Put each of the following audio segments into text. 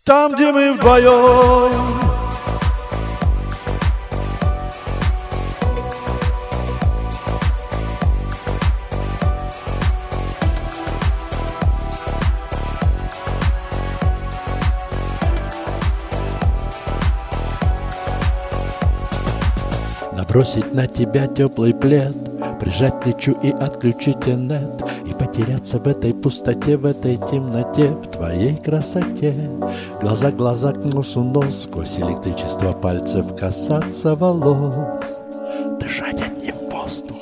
Там, где мы вдвоем. Набросить на тебя теплый плед, прижать к плечу и отключить инет, и потеряться в этой пустоте, в этой темноте, в твоей красоте. Глаза к глаза, к носу нос, сквозь электричество пальцев касаться волос, дышать одним воздухом.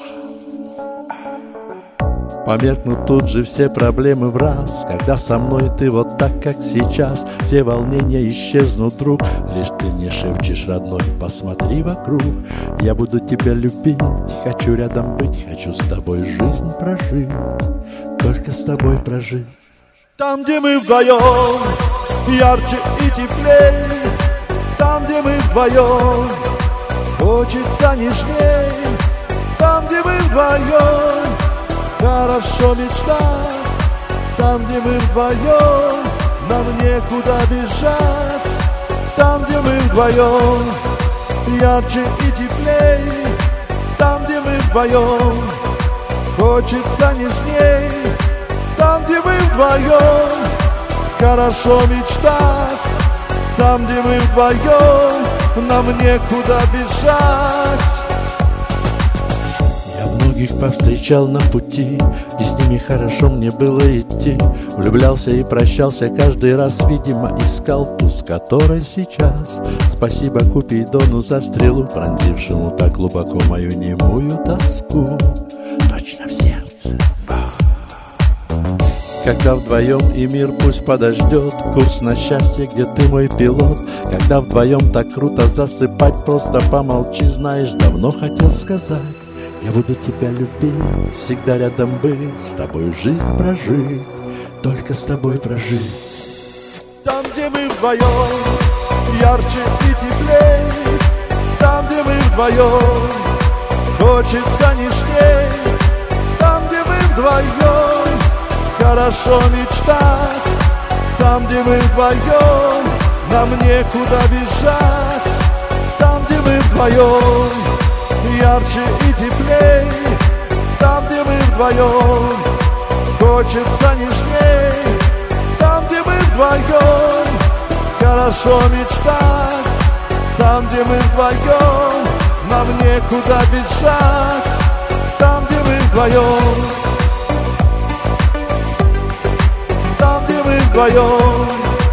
Померкнут тут же все проблемы в раз, когда со мной ты вот так, как сейчас. Все волнения исчезнут, друг, лишь ты не шепчешь, родной, посмотри вокруг. Я буду тебя любить, хочу рядом быть, хочу с тобой жизнь прожить, только с тобой прожить. Там, где мы вдвоем, ярче и теплей. Там, где мы вдвоем, хочется нежней. Там, где мы вдвоем, хорошо мечтать. Там, где мы вдвоем, нам некуда бежать. Там, где мы вдвоем, ярче и теплей. Там, где мы вдвоем, хочется нежней. Там, где мы вдвоем, хорошо мечтать. Там, где мы вдвоем, нам некуда бежать. Многих повстречал на пути, и с ними хорошо мне было идти. Влюблялся и прощался каждый раз, видимо, искал ту, с которой сейчас. Спасибо Купидону за стрелу, пронзившему так глубоко мою немую тоску. Точно в сердце. Когда вдвоем и мир пусть подождет, курс на счастье, где ты мой пилот. Когда вдвоем так круто засыпать, просто помолчи, знаешь, давно хотел сказать. Я буду тебя любить, всегда рядом быть, с тобой жизнь прожить, только с тобой прожить. Там, где мы вдвоем, ярче и теплей. Там, где мы вдвоем, хочется нежней. Там, где мы вдвоем, хорошо мечтать. Там, где мы вдвоем, нам некуда бежать. Там, где мы вдвоем, ярче и теплей. Там, где мы вдвоем, хочется нежней. Там, где мы вдвоем, хорошо мечтать. Там, где мы вдвоем, нам некуда бежать. Там, где мы вдвоем, там, где мы вдвоем,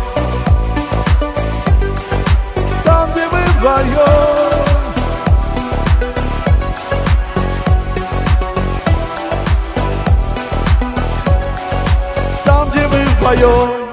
там, где мы вдвоем. Там, где мы вдвоем.